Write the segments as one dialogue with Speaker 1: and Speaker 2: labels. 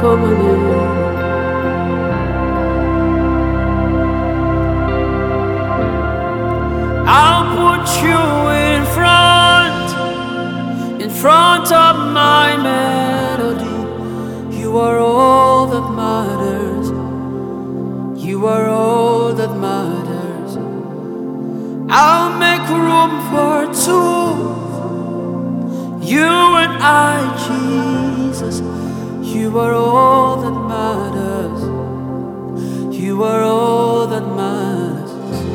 Speaker 1: I'll put you in front of my melody. You are all that matters. You are all that matters. I'll make room for two. You and I, Jesus. You are all that matters. You are all that matters.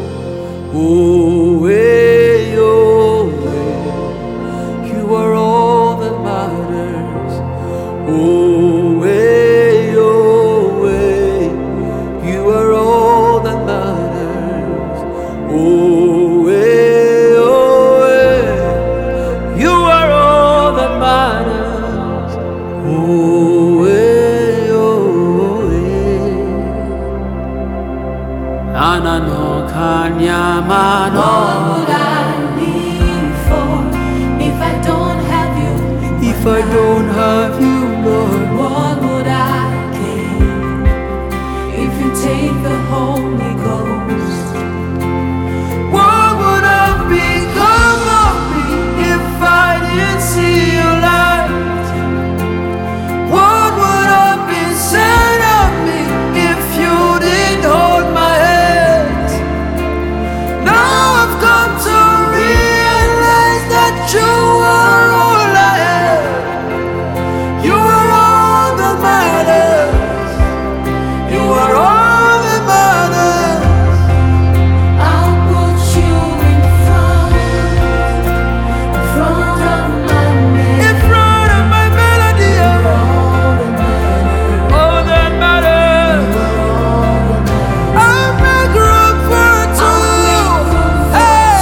Speaker 1: Oh, hey, oh, hey. You are all that matters. Oh, hey, oh, hey. You are all that matters. Oh, hey, oh, hey. You are all that matters. Oh, hey, oh, hey. Anano kanyamano.
Speaker 2: What would I live for if I don't have you?
Speaker 1: If I don't have you, Lord,
Speaker 2: What would I gain if you take the Holy Ghost?
Speaker 1: what would have become of me if I didn't see your light? What would have been said of me if you didn't hold my hand? Now I've come to realize that you are all I have. You are all that matters. You are all that matters.
Speaker 2: I'll put you in front of my man.
Speaker 1: In front of my melody, all that matters. I'll make room for two. Hey,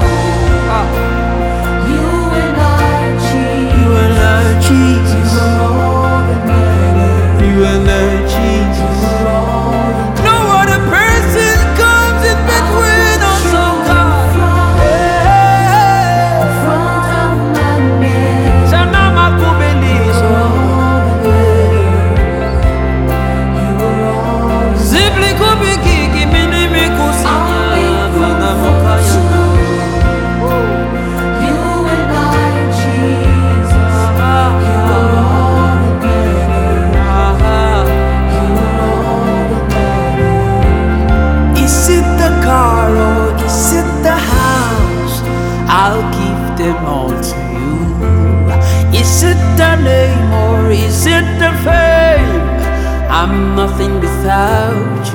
Speaker 2: You and I, Jesus.
Speaker 1: you and I, Jesus.
Speaker 2: All that matters.
Speaker 1: You and I, Jesus. No other person comes in between us, oh God. Hey,
Speaker 2: Front of my man.
Speaker 1: Sanama kubelizo. Zibli kubikiki minimi kusinya vana mukaya.
Speaker 2: You and I, Jesus. You are all that matters. You are all that matters.
Speaker 1: Is it the car or is it the house? I'll give them all to you. Is it the name or is it the fame? I'm nothing without